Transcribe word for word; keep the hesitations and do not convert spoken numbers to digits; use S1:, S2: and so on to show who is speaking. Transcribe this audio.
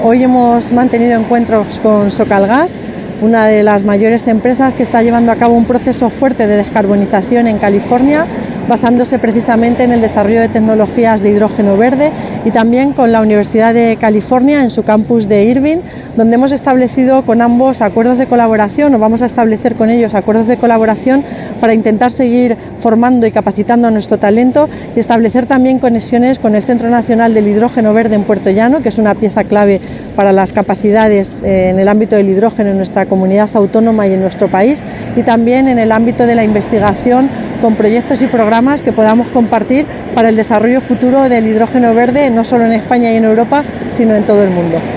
S1: Hoy hemos mantenido encuentros con Socalgas, una de las mayores empresas que está llevando a cabo un proceso fuerte de descarbonización en California, basándose precisamente en el desarrollo de tecnologías de hidrógeno verde, y también con la Universidad de California en su campus de Irvine, donde hemos establecido con ambos acuerdos de colaboración, o vamos a establecer con ellos acuerdos de colaboración para intentar seguir formando y capacitando a nuestro talento y establecer también conexiones con el Centro Nacional del Hidrógeno Verde en Puerto Llano, que es una pieza clave para las capacidades en el ámbito del hidrógeno en nuestra comunidad autónoma y en nuestro país, y también en el ámbito de la investigación con proyectos y programas que podamos compartir para el desarrollo futuro del hidrógeno verde, no solo en España y en Europa, sino en todo el mundo.